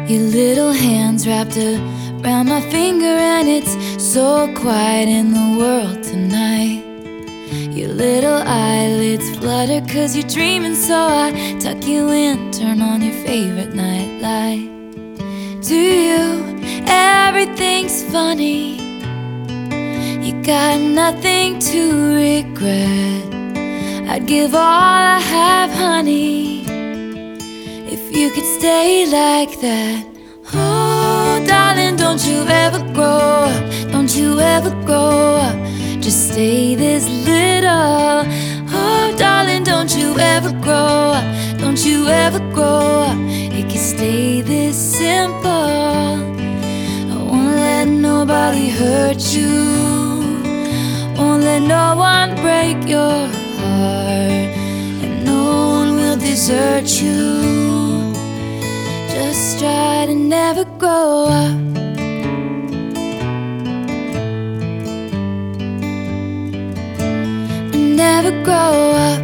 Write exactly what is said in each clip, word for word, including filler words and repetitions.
Your little hands wrapped around my finger, and it's so quiet in the world tonight. Your little eyelids flutter 'cause you're dreaming, so I tuck you in, turn on your favorite night light. To you, everything's funny. You got nothing to regret. I'd give all I have, honey, if you could stay like that. Oh, darling, don't you ever grow up. Don't you ever grow up. Just stay this little. Oh, darling, don't you ever grow up. Don't you ever grow up. It can stay this simple. I won't let nobody hurt you. Won't let no one break your heart, and no one will desert you. Just try to never grow up. Never grow up.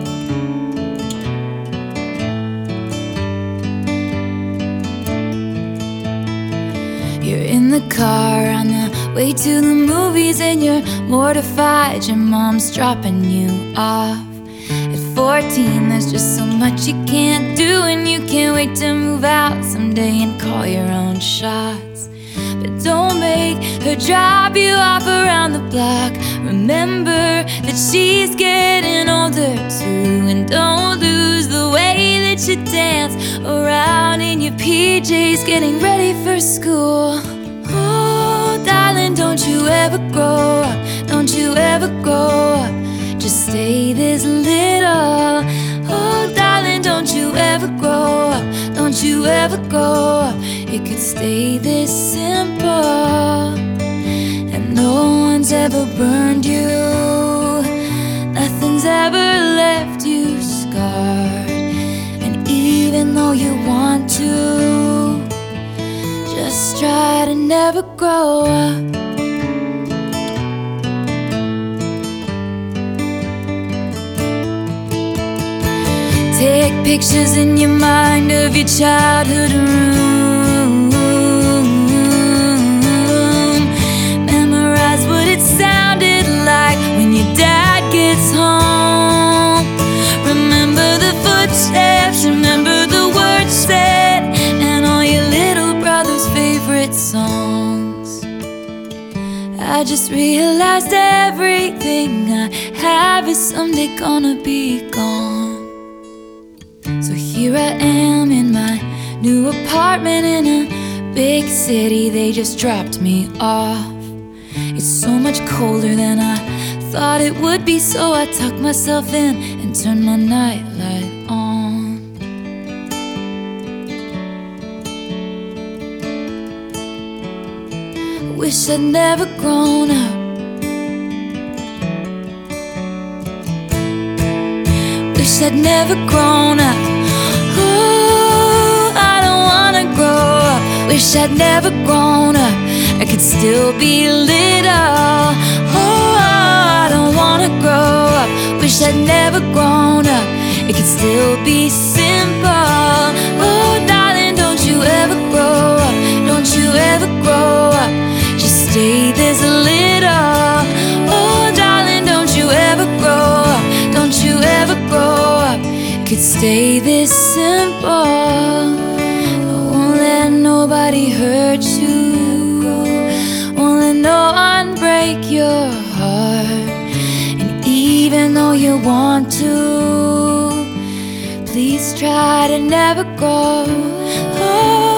You're in the car on the way to the movies, and you're mortified your mom's dropping you off. At fourteen, there's just so much you can't do, and you can't wait to move out someday and call your own shots. But don't make her drop you off around the block. Remember that she's getting older too, and don't lose the way that you dance around in your P Js getting ready for school. Oh, darling, don't you ever grow up. Don't you ever grow up. Just stay this little. Oh, darling, don't you ever grow up. Don't you ever grow up. It could stay this simple. And no one's ever burned you. Nothing's ever left you scarred. And even though you want to, just try to never grow up. Take pictures in your mind of your childhood room. Memorize what it sounded like when your dad gets home. Remember the footsteps, remember the words said, and all your little brother's favorite songs. I just realized everything I have is someday gonna be gone. So here I am in my new apartment in a big city. They just dropped me off. It's so much colder than I thought it would be, so I tuck myself in and turn my nightlight on. Wish I'd never grown up. Wish I'd never grown up. Oh, I don't wanna grow up. Wish I'd never grown up. I could still be little. Oh, I don't wanna grow up. Wish I'd never grown up. It could still be simple. Oh, darling, don't you ever grow up. Don't you ever grow up. Just stay this little. Oh, darling, don't you ever grow up. Don't you ever grow up. Could stay this simple. I won't let nobody hurt you. Won't let no one break your heart. And even though you want to, please try to never grow. Oh,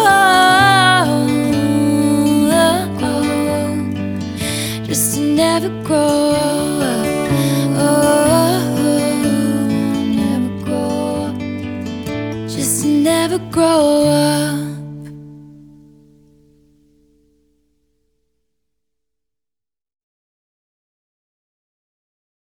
oh, oh, just to never grow up. Oh, never grow up. Just never grow